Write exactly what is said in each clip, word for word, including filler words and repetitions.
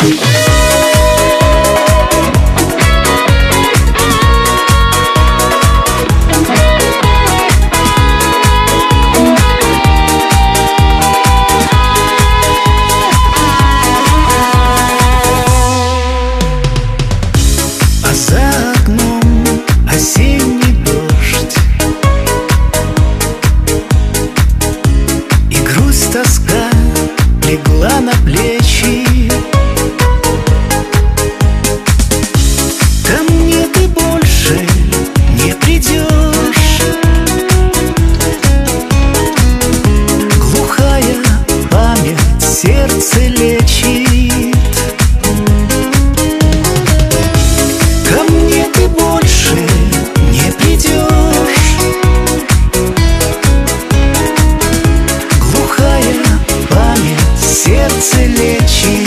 легла на плечи. Ко мне ты больше не придешь. Глухая память сердце лечит. Ко мне ты больше не придешь. Глухая память сердце лечит.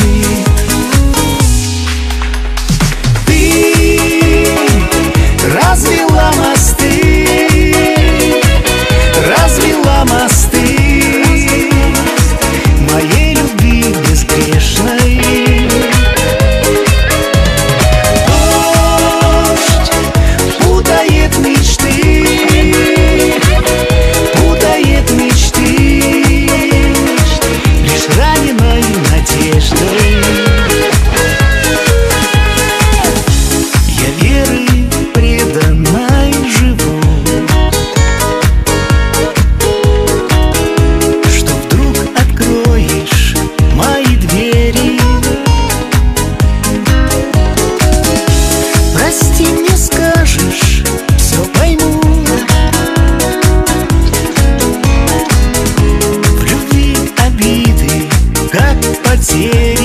Ты развела мосты, развела мосты моей любви безгрешной. Дождь путает мечты, путает мечты лишь раненой надеждой. Я верой преданной живу, что вдруг откроешь мои двери. Прости, мне скажешь, все пойму. В любви обиды, как потери.